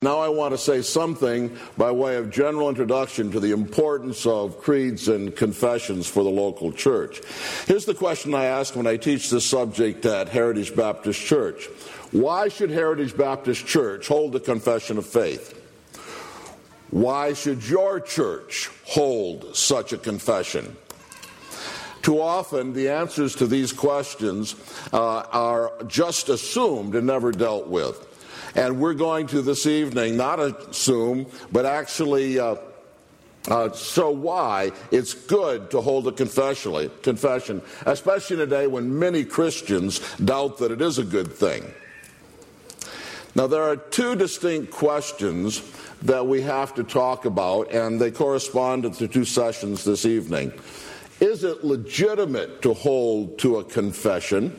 Now I want to say something by way of general introduction to the importance of creeds and confessions for the local church. Here's the question I ask when I teach this subject at Heritage Baptist Church. Why should Heritage Baptist Church hold a confession of faith? Why should your church hold such a confession? Too often, the answers to these questions are just assumed and never dealt with. And we're going to this evening not assume, but actually show why it's good to hold a confession, especially in a day when many Christians doubt that it is a good thing. Now, there are two distinct questions that we have to talk about, and they correspond to the two sessions this evening. Is it legitimate to hold to a confession?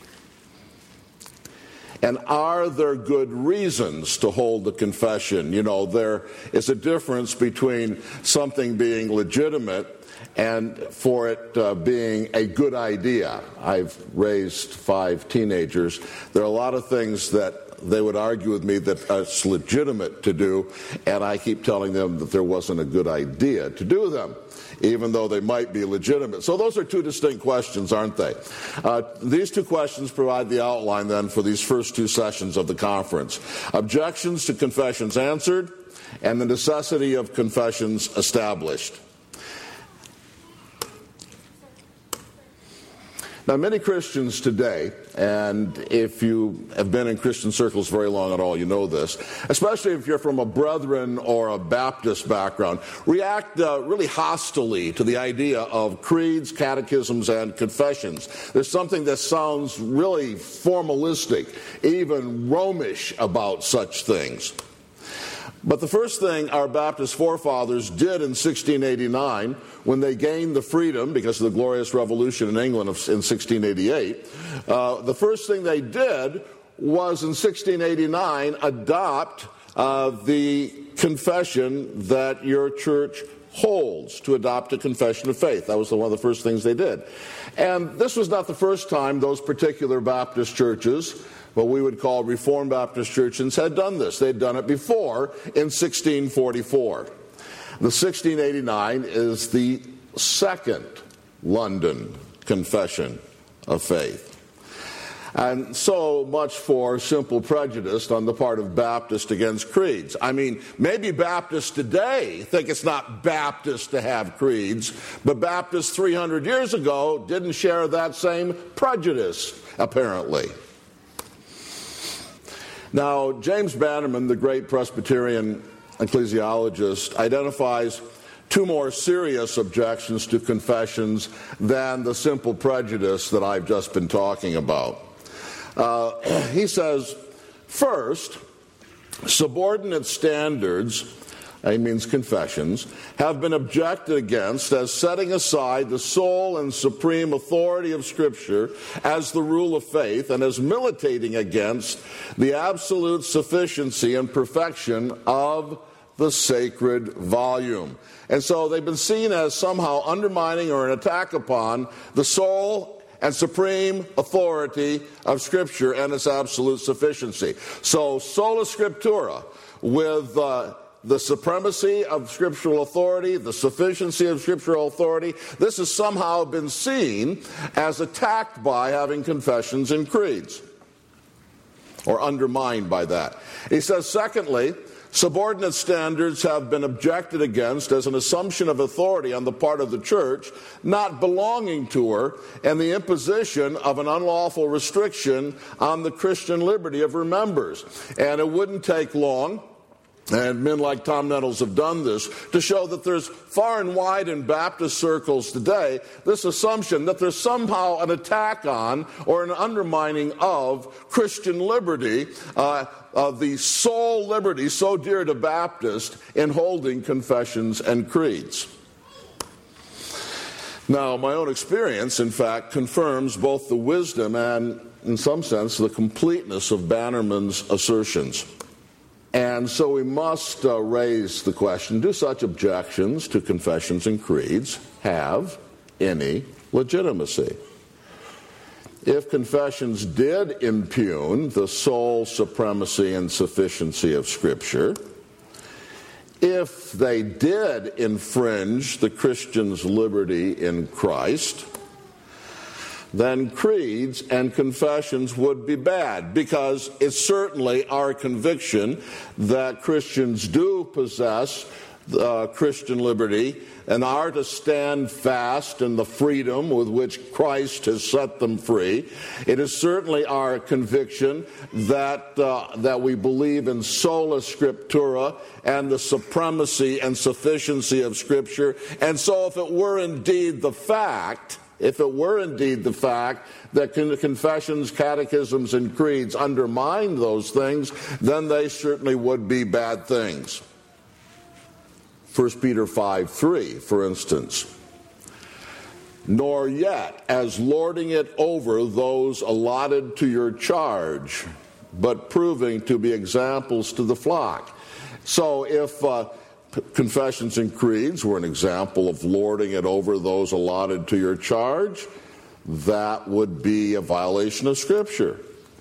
And are there good reasons to hold the confession? You know, there is a difference between something being legitimate and for it being a good idea. I've raised 5 teenagers. There are a lot of things that they would argue with me that it's legitimate to do, and I keep telling them that there wasn't a good idea to do them, even though they might be legitimate. So those are two distinct questions, aren't they? These two questions provide the outline, then, for these first two sessions of the conference. Objections to confessions answered, and the necessity of confessions established. Now, many Christians today, and if you have been in Christian circles very long at all, you know this, especially if you're from a Brethren or a Baptist background, react really hostilely to the idea of creeds, catechisms, and confessions. There's something that sounds really formalistic, even Romish about such things. But the first thing our Baptist forefathers did in 1689, when they gained the freedom because of the glorious revolution in England in 1688, the first thing they did was in 1689 adopt the confession that your church holds, to adopt a confession of faith. That was one of the first things they did. And this was not the first time those particular Baptist churches, what we would call Reformed Baptist churches, had done this. They'd done it before in 1644. The 1689 is the second London Confession of Faith. And so much for simple prejudice on the part of Baptists against creeds. I mean, maybe Baptists today think it's not Baptist to have creeds, but Baptists 300 years ago didn't share that same prejudice, apparently. Now, James Bannerman, the great Presbyterian ecclesiologist, identifies two more serious objections to confessions than the simple prejudice that I've just been talking about. He says, first, subordinate standards, he means confessions, have been objected against as setting aside the sole and supreme authority of Scripture as the rule of faith, and as militating against the absolute sufficiency and perfection of the sacred volume. And so they've been seen as somehow undermining or an attack upon the sole and supreme authority of Scripture and its absolute sufficiency. So sola scriptura, with the supremacy of scriptural authority, the sufficiency of scriptural authority, this has somehow been seen as attacked by having confessions and creeds, or undermined by that. He says, secondly, subordinate standards have been objected against as an assumption of authority on the part of the church, not belonging to her, and the imposition of an unlawful restriction on the Christian liberty of her members. And it wouldn't take long, and men like Tom Nettles have done this, to show that there's far and wide in Baptist circles today this assumption that there's somehow an attack on or an undermining of Christian liberty, of the sole liberty so dear to Baptists in holding confessions and creeds. Now, my own experience, in fact, confirms both the wisdom and, in some sense, the completeness of Bannerman's assertions. And so we must raise the question, do such objections to confessions and creeds have any legitimacy? if confessions did impugn the sole supremacy and sufficiency of Scripture, if they did infringe the Christian's liberty in Christ, then creeds and confessions would be bad, because it's certainly our conviction that Christians do possess Christian liberty and are to stand fast in the freedom with which Christ has set them free. It is certainly our conviction that we believe in sola scriptura and the supremacy and sufficiency of Scripture. And so if it were indeed the fact that confessions, catechisms, and creeds undermine those things, then they certainly would be bad things. 1 Peter 5:3, for instance. Nor yet as lording it over those allotted to your charge, but proving to be examples to the flock. So if confessions and creeds were an example of lording it over those allotted to your charge, that would be a violation of Scripture.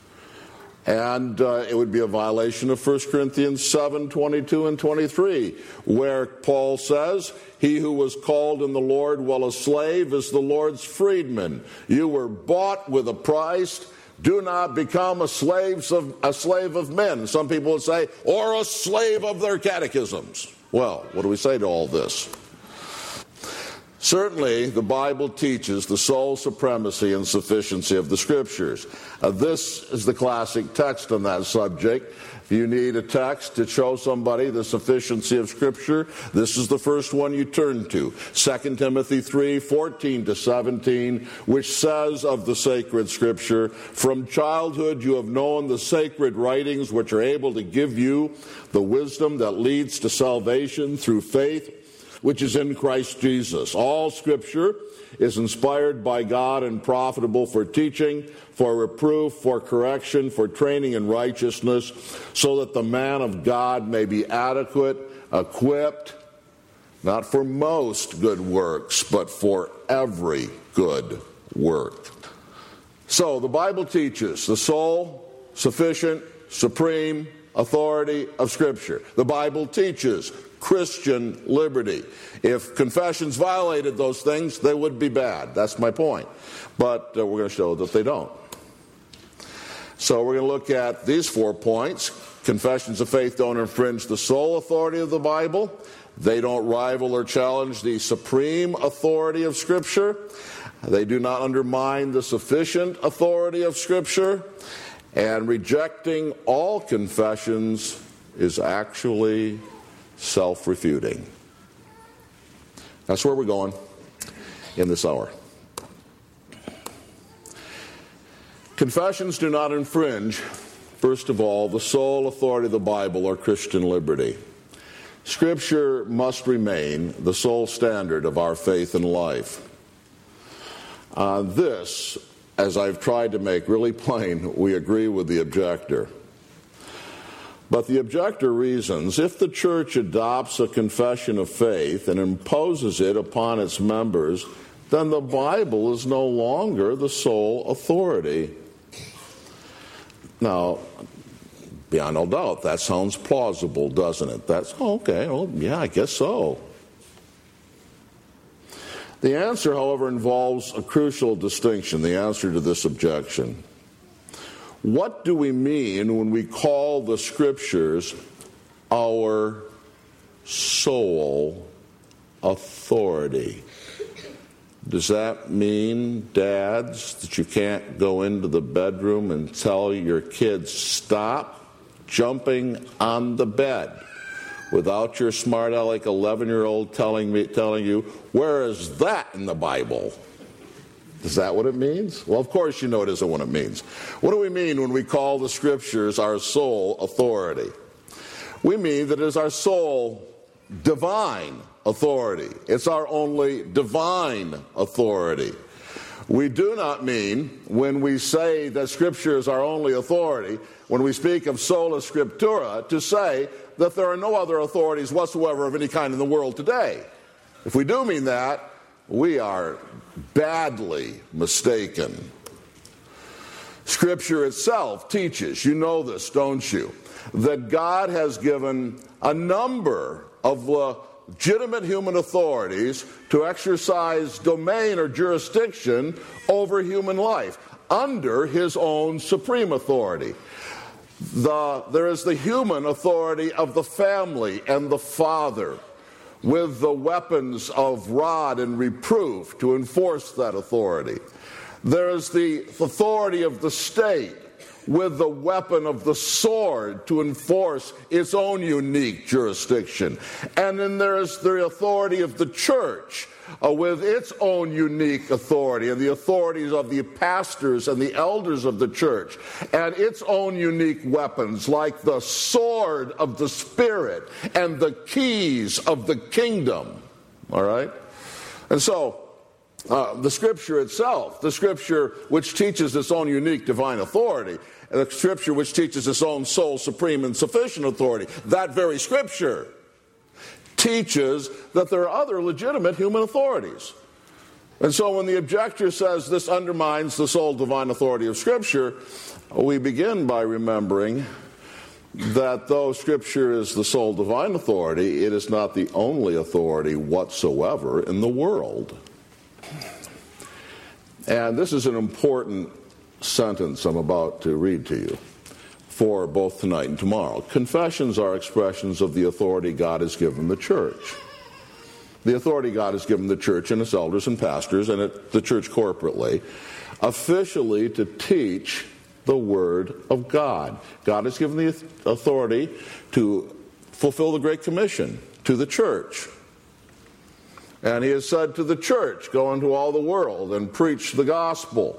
And it would be a violation of 1 Corinthians 7:22 and 23, where Paul says, "He who was called in the Lord while a slave is the Lord's freedman. You were bought with a price. Do not become a slave of men." Some people would say, or a slave of their catechisms. Well, what do we say to all this? Certainly, the Bible teaches the sole supremacy and sufficiency of the Scriptures. This is the classic text on that subject. If you need a text to show somebody the sufficiency of Scripture, this is the first one you turn to. 2 Timothy 3:14-17, which says of the sacred Scripture, "From childhood you have known the sacred writings, which are able to give you the wisdom that leads to salvation through faith, which is in Christ Jesus. All Scripture is inspired by God and profitable for teaching, for reproof, for correction, for training in righteousness, so that the man of God may be adequate, equipped, not for most good works, but for every good work." So the Bible teaches the sole, sufficient, supreme authority of Scripture. The Bible teaches Christian liberty. If confessions violated those things, they would be bad. That's my point. But we're going to show that they don't. So we're going to look at these 4 points. Confessions of faith don't infringe the sole authority of the Bible. They don't rival or challenge the supreme authority of Scripture. They do not undermine the sufficient authority of Scripture. And rejecting all confessions is actually self-refuting. That's where we're going in this hour. Confessions do not infringe, first of all, the sole authority of the Bible or Christian liberty. Scripture must remain the sole standard of our faith and life. This, as I've tried to make really plain, we agree with the objector. But the objector reasons, if the church adopts a confession of faith and imposes it upon its members, then the Bible is no longer the sole authority. Now, beyond all doubt, that sounds plausible, doesn't it? Okay, well, yeah, I guess so. The answer, however, involves a crucial distinction, the answer to this objection. What do we mean when we call the Scriptures our sole authority? Does that mean, dads, that you can't go into the bedroom and tell your kids, stop jumping on the bed, without your smart aleck 11-year-old telling you, where is that in the Bible? Is that what it means? Well, of course you know it isn't what it means. What do we mean when we call the Scriptures our sole authority? We mean that it is our sole divine authority. It's our only divine authority. We do not mean, when we say that Scripture is our only authority, when we speak of sola scriptura, to say that there are no other authorities whatsoever of any kind in the world today. If we do mean that, we are badly mistaken. Scripture itself teaches, you know this, don't you, that God has given a number of legitimate human authorities to exercise domain or jurisdiction over human life under his own supreme authority. There is the human authority of the family and the father, with the weapons of rod and reproof to enforce that authority. There is the authority of the state, with the weapon of the sword to enforce its own unique jurisdiction. And then there is the authority of the church, with its own unique authority, and the authorities of the pastors and the elders of the church, and its own unique weapons, like the sword of the Spirit and the keys of the kingdom. All right? And so, the Scripture itself, the Scripture which teaches its own unique divine authority, and the Scripture which teaches its own sole, supreme, and sufficient authority, that very Scripture teaches that there are other legitimate human authorities. And so when the objector says this undermines the sole divine authority of Scripture, we begin by remembering that though Scripture is the sole divine authority, it is not the only authority whatsoever in the world. And this is an important sentence I'm about to read to you for both tonight and tomorrow. Confessions are expressions of the authority God has given the church. The authority God has given the church and its elders and pastors and the church corporately, officially to teach the Word of God. God has given the authority to fulfill the Great Commission to the church. And he has said to the church, go into all the world and preach the gospel,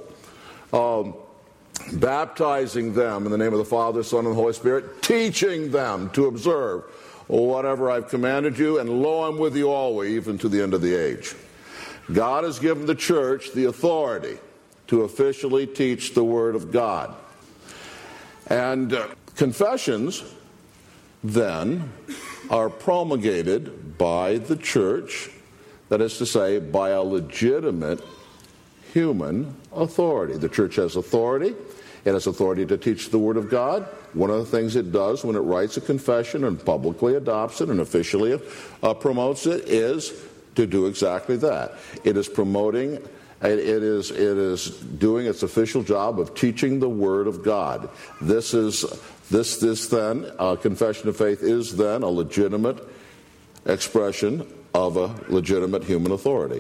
baptizing them in the name of the Father, Son, and Holy Spirit, teaching them to observe whatever I've commanded you, and lo, I'm with you always, even to the end of the age. God has given the church the authority to officially teach the Word of God. And confessions, then, are promulgated by the church, that is to say, by a legitimate human authority. The church has authority. It has authority to teach the Word of God. One of the things it does when it writes a confession and publicly adopts it and officially promotes it is to do exactly that. It is promoting, it is doing its official job of teaching the Word of God. This then, confession of faith is then a legitimate expression of a legitimate human authority.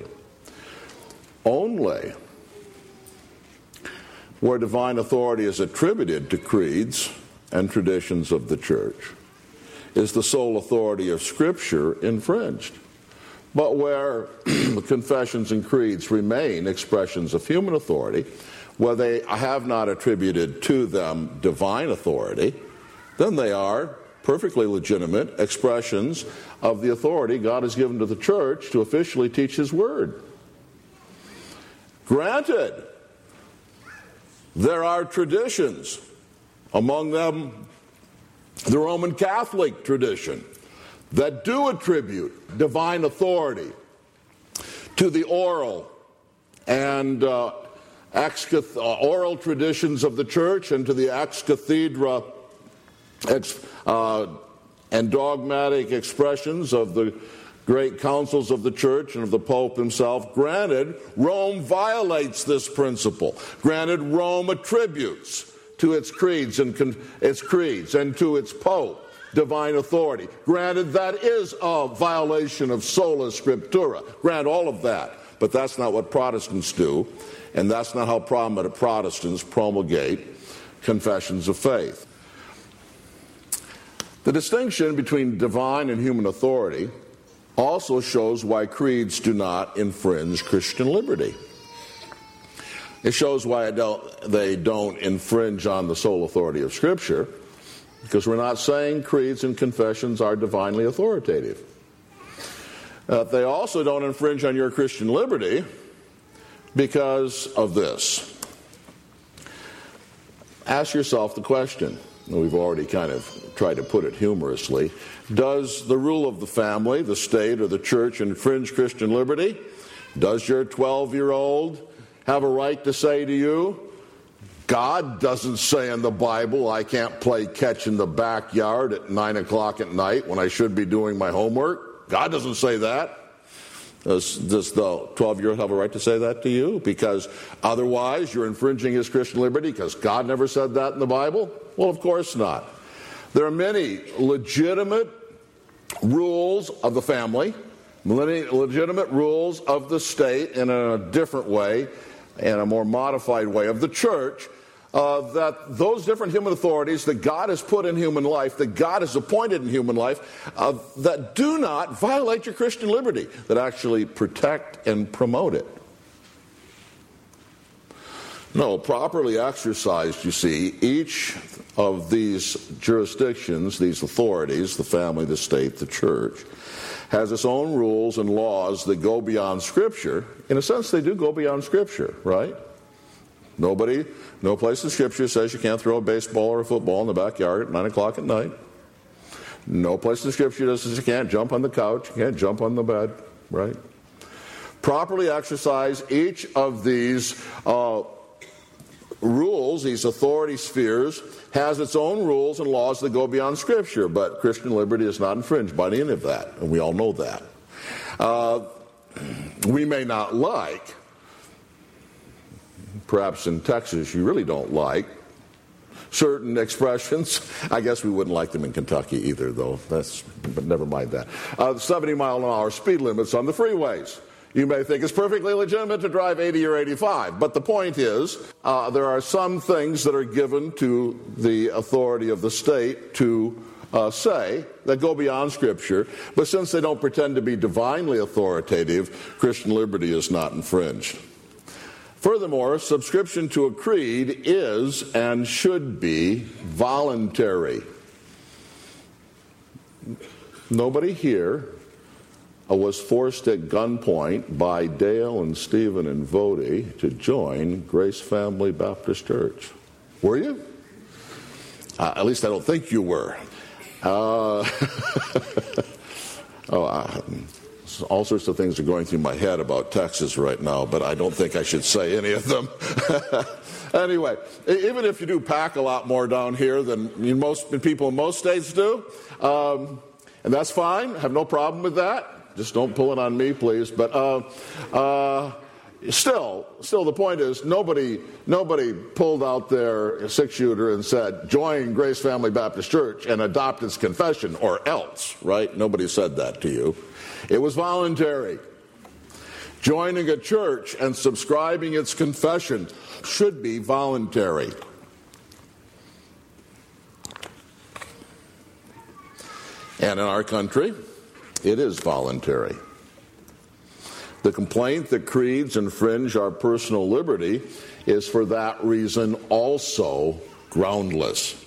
Only where divine authority is attributed to creeds and traditions of the church is the sole authority of Scripture infringed. But where the confessions and creeds remain expressions of human authority, where they have not attributed to them divine authority, then they are perfectly legitimate expressions of the authority God has given to the church to officially teach His Word. Granted, there are traditions, among them the Roman Catholic tradition, that do attribute divine authority to the oral and oral traditions of the church and to the ex cathedra and dogmatic expressions of the great councils of the church and of the Pope himself. Granted, Rome violates this principle. Granted, Rome attributes to its creeds and to its Pope divine authority. Granted, that is a violation of sola scriptura. Grant all of that. But that's not what Protestants do, and that's not how Protestants promulgate confessions of faith. The distinction between divine and human authority also shows why creeds do not infringe Christian liberty. It shows why they don't infringe on the sole authority of Scripture, because we're not saying creeds and confessions are divinely authoritative. They also don't infringe on your Christian liberty because of this. Ask yourself the question, and we've already kind of tried to put it humorously: does the rule of the family, the state, or the church infringe Christian liberty? Does your 12-year-old have a right to say to you, God doesn't say in the Bible I can't play catch in the backyard at 9 o'clock at night when I should be doing my homework. God doesn't say that. Does the 12-year-old have a right to say that to you? Because otherwise you're infringing his Christian liberty because God never said that in the Bible? Well, of course not. There are many legitimate rules of the family, many legitimate rules of the state, and in a different way, and a more modified way of the church, that those different human authorities that God has put in human life, that God has appointed in human life, that do not violate your Christian liberty, that actually protect and promote it. No, properly exercised, you see, each of these jurisdictions, these authorities, the family, the state, the church, has its own rules and laws that go beyond Scripture. In a sense, they do go beyond Scripture, right? No place in Scripture says you can't throw a baseball or a football in the backyard at 9 o'clock at night. No place in Scripture says you can't jump on the couch, you can't jump on the bed, right? Properly exercise each of these rules, these authority spheres, has its own rules and laws that go beyond Scripture, but Christian liberty is not infringed by any of that, and we all know that. We may not like, perhaps in Texas you really don't like, certain expressions. I guess we wouldn't like them in Kentucky either, though. But never mind that. 70-mile-an-hour speed limits on the freeways. You may think it's perfectly legitimate to drive 80 or 85, but the point is there are some things that are given to the authority of the state to say that go beyond Scripture, but since they don't pretend to be divinely authoritative, Christian liberty is not infringed. Furthermore, subscription to a creed is and should be voluntary. Nobody here was forced at gunpoint by Dale and Stephen and Vody to join Grace Family Baptist Church. Were you? At least I don't think you were. All sorts of things are going through my head about Texas right now, but I don't think I should say any of them. Anyway, even if you do pack a lot more down here than most people in most states do, and that's fine, I have no problem with that. Just don't pull it on me, please. But still, the point is, nobody pulled out their 6-shooter and said, join Grace Family Baptist Church and adopt its confession, or else, right? Nobody said that to you. It was voluntary. Joining a church and subscribing its confession should be voluntary. And in our country, it is voluntary. The complaint that creeds infringe our personal liberty is for that reason also groundless.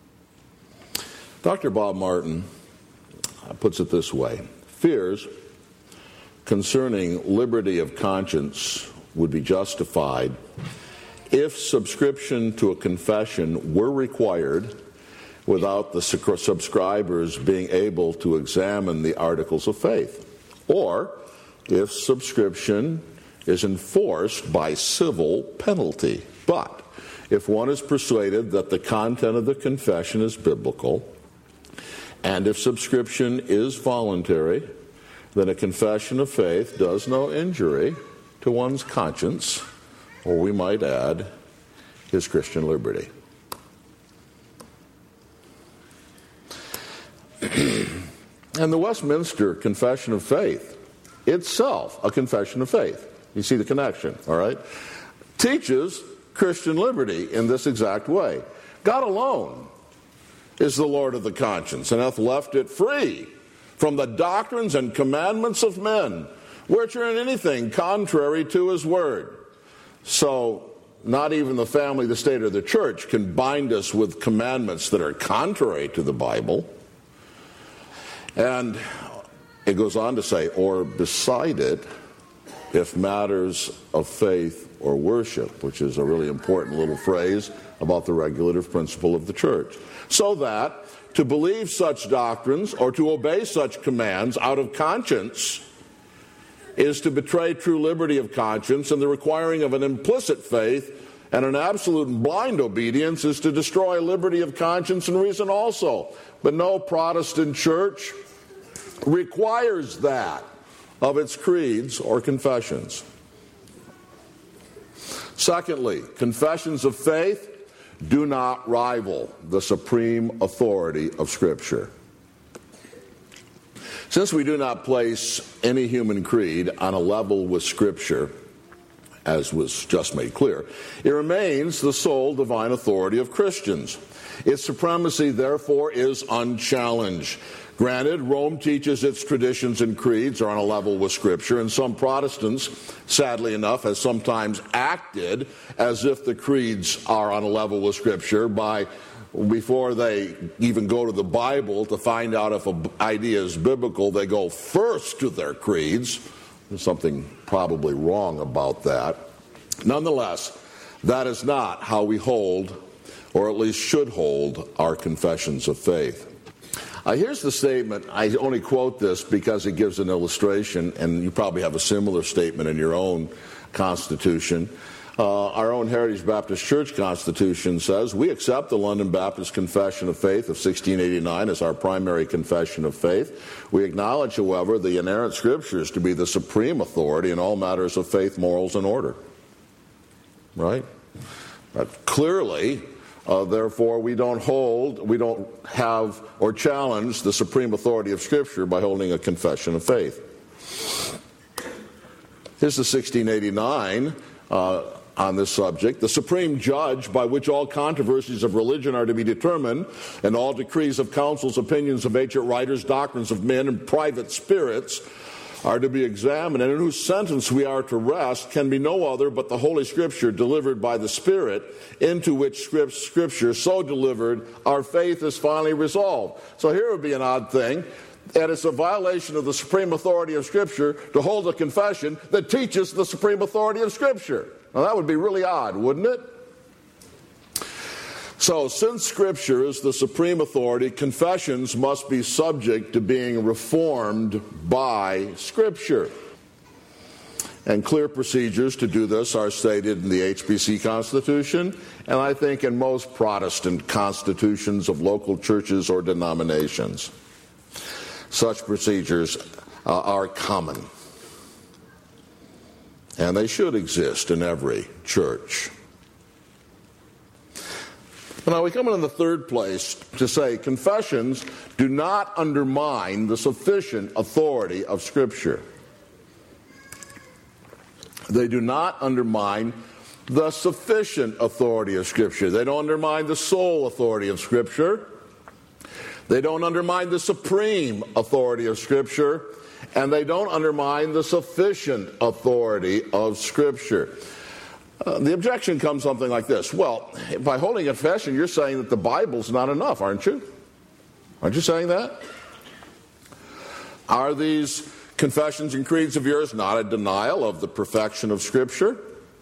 Dr. Bob Martin puts it this way: fears concerning liberty of conscience would be justified if subscription to a confession were required without the subscribers being able to examine the articles of faith, or if subscription is enforced by civil penalty. But if one is persuaded that the content of the confession is biblical, and if subscription is voluntary, then a confession of faith does no injury to one's conscience, or we might add, his Christian liberty. And the Westminster Confession of Faith itself, a confession of faith, you see the connection, all right, teaches Christian liberty in this exact way. God alone is the Lord of the conscience, and hath left it free from the doctrines and commandments of men, which are in anything contrary to his word. So not even the family, the state, or the church can bind us with commandments that are contrary to the Bible. And it goes on to say, or beside it, if matters of faith or worship, which is a really important little phrase about the regulative principle of the church. So that to believe such doctrines or to obey such commands out of conscience is to betray true liberty of conscience, and the requiring of an implicit faith And an absolute and blind obedience is to destroy liberty of conscience and reason also. But no Protestant church requires that of its creeds or confessions. Secondly, confessions of faith do not rival the supreme authority of Scripture. Since we do not place any human creed on a level with Scripture, as was just made clear, it remains the sole divine authority of Christians. Its supremacy, therefore, is unchallenged. Granted, Rome teaches its traditions and creeds are on a level with Scripture, and some Protestants, sadly enough, have sometimes acted as if the creeds are on a level with Scripture before they even go to the Bible to find out if an idea is biblical, they go first to their creeds. There's something probably wrong about that. Nonetheless, that is not how we hold, or at least should hold, our confessions of faith. Here's the statement. I only quote this because it gives an illustration, and you probably have a similar statement in your own constitution. Our own Heritage Baptist Church Constitution says, "We accept the London Baptist Confession of Faith of 1689 as our primary confession of faith. We acknowledge, however, the inerrant Scriptures to be the supreme authority in all matters of faith, morals, and order." Right? Clearly, therefore, we don't have or challenge the supreme authority of Scripture by holding a confession of faith. Here's the 1689 on this subject. "The supreme judge by which all controversies of religion are to be determined, and all decrees of councils, opinions of ancient writers, doctrines of men, and private spirits are to be examined, and in whose sentence we are to rest, can be no other but the Holy Scripture delivered by the Spirit, into which Scripture so delivered our faith is finally resolved." So here would be an odd thing, and it's a violation of the supreme authority of Scripture to hold a confession that teaches the supreme authority of Scripture. Now that would be really odd, wouldn't it? So, since Scripture is the supreme authority, confessions must be subject to being reformed by Scripture. And clear procedures to do this are stated in the HBC Constitution, and I think in most Protestant constitutions of local churches or denominations. Such procedures are common, and they should exist in every church. Now we come in the third place to say confessions do not undermine the sufficient authority of Scripture. They do not undermine the sufficient authority of Scripture. They don't undermine the sole authority of Scripture. They don't undermine the supreme authority of Scripture. And they don't undermine the sufficient authority of Scripture. The objection comes something like this. Well, by holding a confession, you're saying that the Bible's not enough, aren't you? Aren't you saying that? Are these confessions and creeds of yours not a denial of the perfection of Scripture?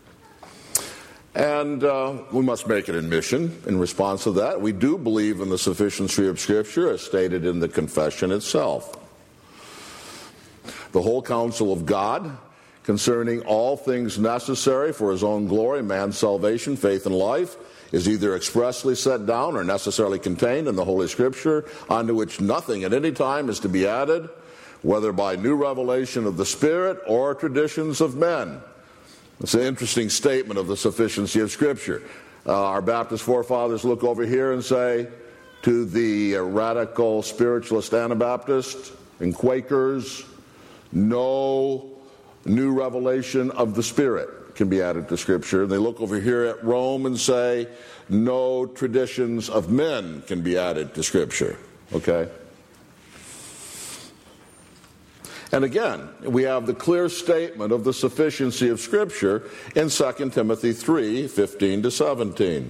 And we must make an admission in response to that. We do believe in the sufficiency of Scripture as stated in the confession itself. The whole counsel of God concerning all things necessary for his own glory, man's salvation, faith, and life, is either expressly set down or necessarily contained in the Holy Scripture, unto which nothing at any time is to be added, whether by new revelation of the Spirit or traditions of men. It's an interesting statement of the sufficiency of Scripture. Our Baptist forefathers look over here and say to the radical spiritualist Anabaptists and Quakers, no new revelation of the Spirit can be added to Scripture. They look over here at Rome and say, no traditions of men can be added to Scripture. Okay? And again, we have the clear statement of the sufficiency of Scripture in 2 Timothy 3:15-17.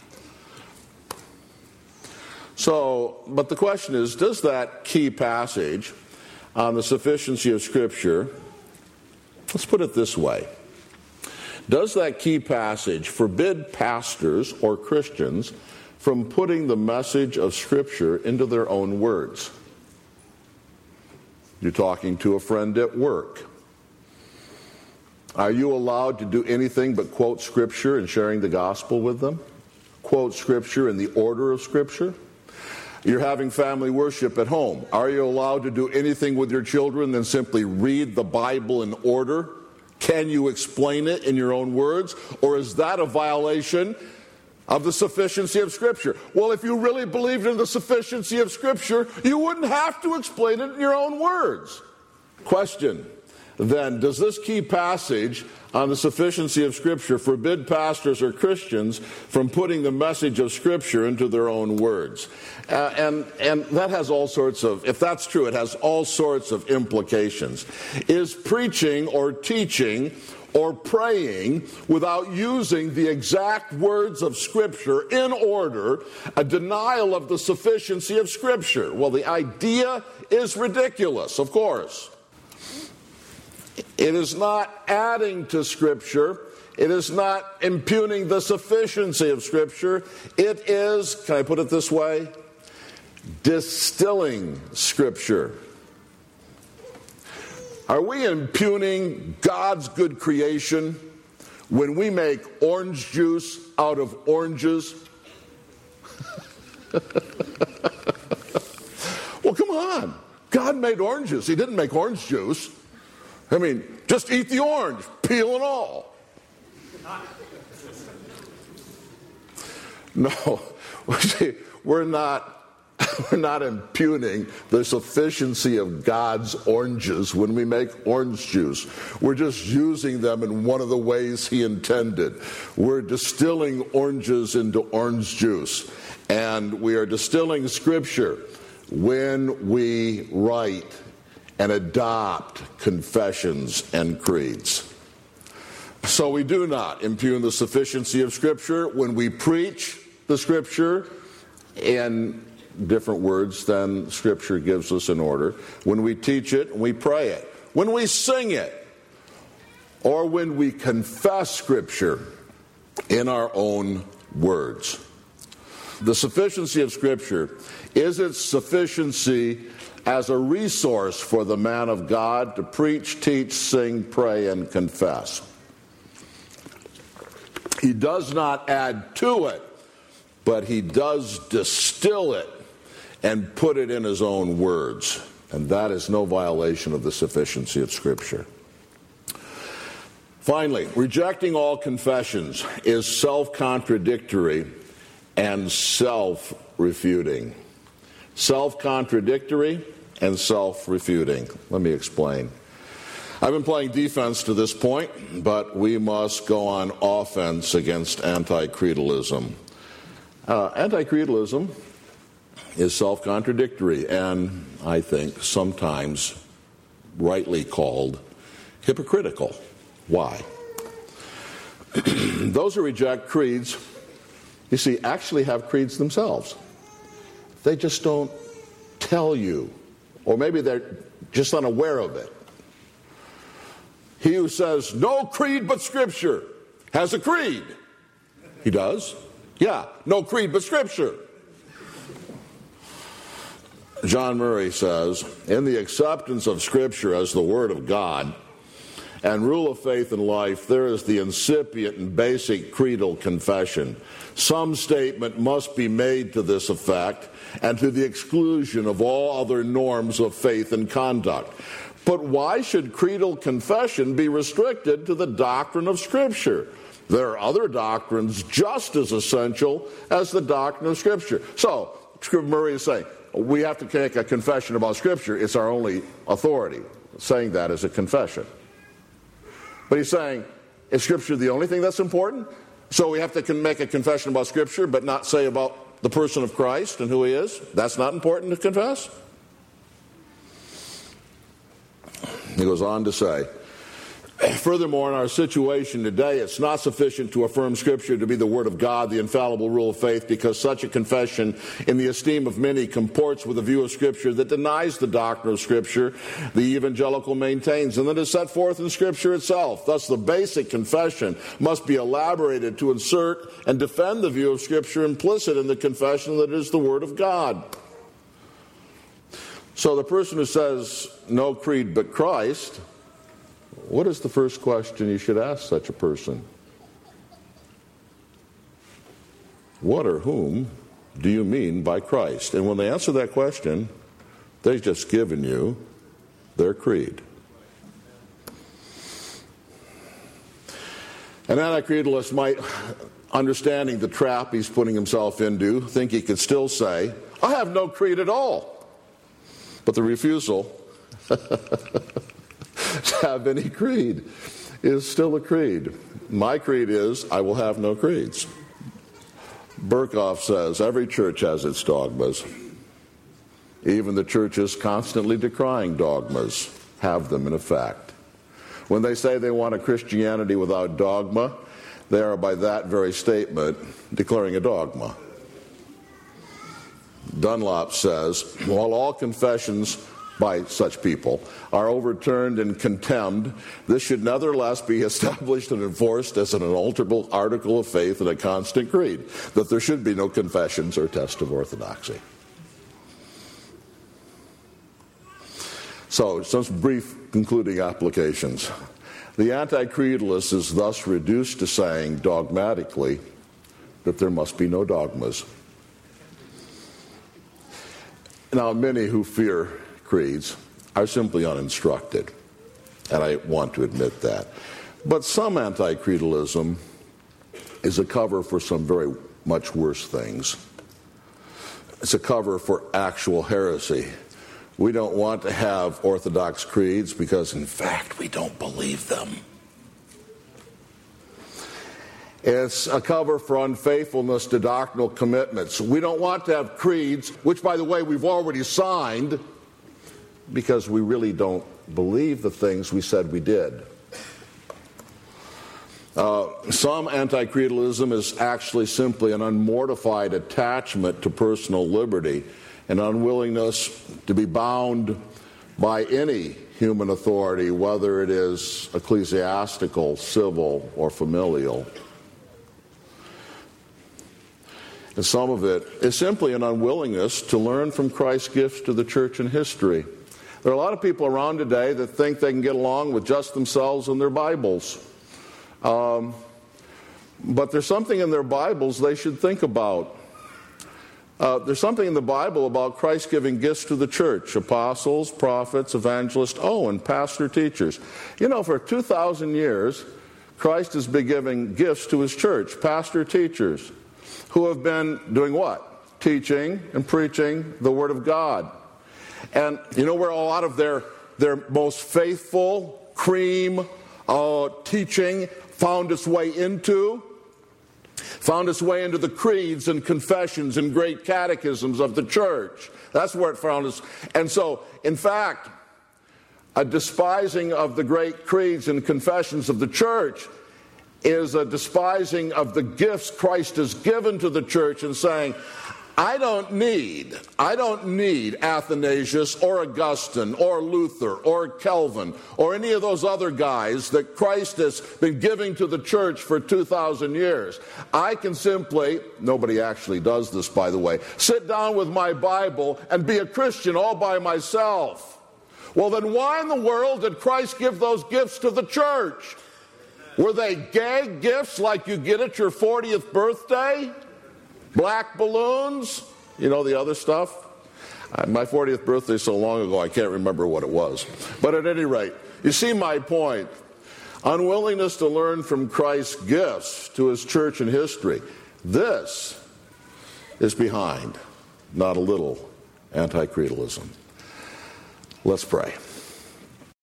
So, but the question is, does that key passage on the sufficiency of Scripture, let's put it this way, does that key passage forbid pastors or Christians from putting the message of Scripture into their own words? You're talking to a friend at work. Are you allowed to do anything but quote Scripture in sharing the gospel with them? Quote Scripture in the order of Scripture? You're having family worship at home. Are you allowed to do anything with your children than simply read the Bible in order? Can you explain it in your own words? Or is that a violation of the sufficiency of Scripture? Well, if you really believed in the sufficiency of Scripture, you wouldn't have to explain it in your own words. Question, then, does this key passage on the sufficiency of Scripture forbid pastors or Christians from putting the message of Scripture into their own words? And that has all sorts of, if that's true, it has all sorts of implications. Is preaching or teaching or praying without using the exact words of Scripture in order a denial of the sufficiency of Scripture? Well, the idea is ridiculous, of course. It is not adding to Scripture. It is not impugning the sufficiency of Scripture. It is, can I put it this way, distilling Scripture. Are we impugning God's good creation when we make orange juice out of oranges? Well, come on. God made oranges. He didn't make orange juice. I mean, just eat the orange, peel and all. No, we're not impugning the sufficiency of God's oranges when we make orange juice. We're just using them in one of the ways He intended. We're distilling oranges into orange juice. And we are distilling Scripture when we write and adopt confessions and creeds. So we do not impugn the sufficiency of Scripture when we preach the Scripture in different words than Scripture gives us in order, when we teach it, we pray it, when we sing it, or when we confess Scripture in our own words. The sufficiency of Scripture is its sufficiency as a resource for the man of God to preach, teach, sing, pray, and confess. He does not add to it, but he does distill it and put it in his own words. And that is no violation of the sufficiency of Scripture. Finally, rejecting all confessions is self-contradictory and self-refuting. Self-contradictory and self-refuting. Let me explain. I've been playing defense to this point, but we must go on offense against anti-creedalism. Anti-creedalism is self-contradictory and, I think, sometimes rightly called hypocritical. Why? Those who reject creeds, you see, actually have creeds themselves. They just don't tell you, or maybe they're just unaware of it. He who says, no creed but Scripture, has a creed. He does? Yeah, no creed but Scripture. John Murray says, in the acceptance of Scripture as the Word of God and rule of faith in life, there is the incipient and basic creedal confession. Some statement must be made to this effect and to the exclusion of all other norms of faith and conduct. But why should creedal confession be restricted to the doctrine of Scripture? There are other doctrines just as essential as the doctrine of Scripture. So, Murray is saying, we have to make a confession about Scripture. It's our only authority. Saying that is a confession. But he's saying, is Scripture the only thing that's important? So we have to make a confession about Scripture, but not say about the person of Christ and who He is? That's not important to confess? He goes on to say, furthermore, in our situation today, it's not sufficient to affirm Scripture to be the Word of God, the infallible rule of faith, because such a confession, in the esteem of many, comports with a view of Scripture that denies the doctrine of Scripture the evangelical maintains, and that is set forth in Scripture itself. Thus, the basic confession must be elaborated to insert and defend the view of Scripture implicit in the confession that it is the Word of God. So the person who says, no creed but Christ, what is the first question you should ask such a person? What or whom do you mean by Christ? And when they answer that question, they've just given you their creed. An anti-creedalist might, understanding the trap he's putting himself into, think he could still say, I have no creed at all. But the refusal to have any creed is still a creed. My creed is, I will have no creeds. Berkhoff says, every church has its dogmas. Even the churches constantly decrying dogmas have them in effect. When they say they want a Christianity without dogma, they are by that very statement declaring a dogma. Dunlop says, while all confessions by such people are overturned and contemned, this should nevertheless be established and enforced as an unalterable article of faith and a constant creed, that there should be no confessions or test of orthodoxy. So, some brief concluding applications. The anti-creedalist is thus reduced to saying dogmatically that there must be no dogmas. Now, many who fear creeds are simply uninstructed, and I want to admit that. But some anti-creedalism is a cover for some very much worse things. It's a cover for actual heresy. We don't want to have orthodox creeds because, in fact, we don't believe them. It's a cover for unfaithfulness to doctrinal commitments. We don't want to have creeds, which, by the way, we've already signed, because we really don't believe the things we said we did. Some anti-creedalism is actually simply an unmortified attachment to personal liberty, an unwillingness to be bound by any human authority, whether it is ecclesiastical, civil, or familial. And some of it is simply an unwillingness to learn from Christ's gifts to the church in history. There are a lot of people around today that think they can get along with just themselves and their Bibles. But there's something in their Bibles they should think about. There's something in the Bible about Christ giving gifts to the church, apostles, prophets, evangelists, and pastor teachers. You know, for 2,000 years, Christ has been giving gifts to his church, pastor teachers, who have been doing what? Teaching and preaching the Word of God. And you know where a lot of their most faithful cream teaching found its way into? Found its way into the creeds and confessions and great catechisms of the church. That's where it found its. And so, in fact, a despising of the great creeds and confessions of the church is a despising of the gifts Christ has given to the church and saying, I don't need Athanasius or Augustine or Luther or Calvin or any of those other guys that Christ has been giving to the church for 2,000 years. I can simply, nobody actually does this, by the way, sit down with my Bible and be a Christian all by myself. Well, then why in the world did Christ give those gifts to the church? Were they gag gifts like you get at your 40th birthday? Black balloons, you know, the other stuff. My 40th birthday so long ago, I can't remember what it was. But at any rate, you see my point. Unwillingness to learn from Christ's gifts to his church in history. This is behind not a little anti-creedalism. Let's pray.